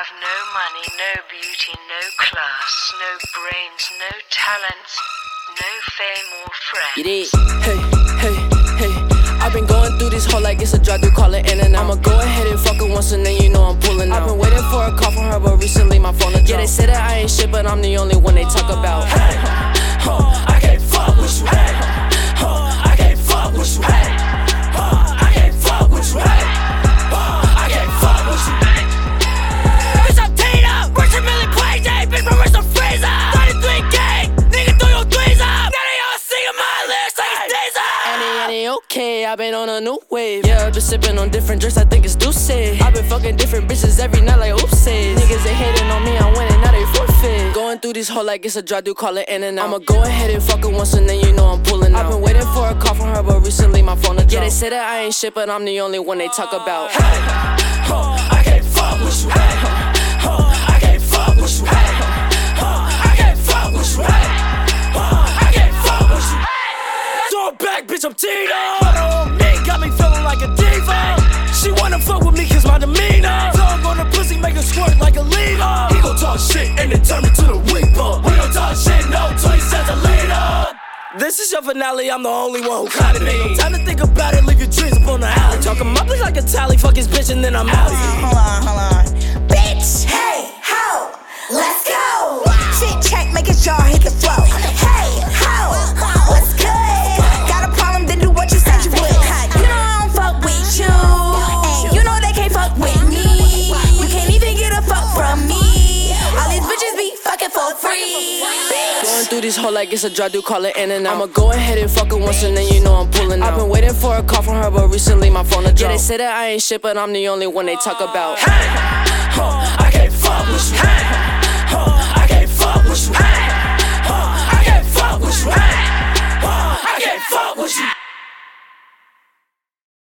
have no money, no beauty, no class, no brains, no talents, no fame or friends. You did. Hey. I've been going through this whole like it's a drug, do call it in and out. I'ma go ahead and fuck it once and then you know I'm pulling out. I've been waiting for a call from her, but recently my phone dropped. Yeah, they say that I ain't shit, but I'm the only one they talk about. Hey, I can't fuck with you, hey. I can't fuck with you, hey. I can't fuck with you, hey. I can't fuck with you. Bitch, I'm teed up, Richard Mille crazy, bitch, my wrist a freezer. 33 gang, nigga throw your threes up. Now they all singing my lyrics like it's Days Up. Any okay, I've been on a new wave. Yeah, I've been sipping on different drinks, I think it's Douce. I've been fucking different bitches every night like oopsies. Niggas they hating on me, I'm winning, now they forfeit. Going through this whole like it's a drug, do call it in and out. I'ma go ahead and fuck it once and then you know I'm pulling out. I've been waiting for a call from her, but recently my phone dropped. Yeah, they say that I ain't shit, but I'm the only one they talk about. Hey, I can't fuck with you, hey. I can't fuck with you, hey. I can't fuck with you, hey. I can't fuck with you. Throw it back, bitch, I'm teed up. Butter on me, got me feeling like a diva. She wanna fuck with me cause my demeanor. Dog on the pussy, make her squirt like a leader. He gon' talk shit and then turn me to the reaper. We don't talk shit, no, till he says a leader. This is your finale, I'm the only one who caught me. Time to think about it, leave your dreams up on the alley. Talk him up like a tally, fuck his bitch and then I'm out of here. Hold on. Bitch, hey, ho, let's go. Shit check, make it jar, hit the flow. Hey, ho, what's good? Got a problem, then do what you said you would. You know I don't fuck with you, and you know they can't fuck with me. You can't even get a fuck from me. All these bitches be fucking for free. Going through this whole like it's a drug, do call it in and out. I'ma go ahead and fuck it once and then you know I'm pulling out. I've been waiting for a call from her, but recently my phone dropped. Yeah, they say that I ain't shit, but I'm the only one they talk about. Hey, I can't fuck with you, hey. I can't fuck with you, hey. I can't fuck with you, hey. I can't fuck with you.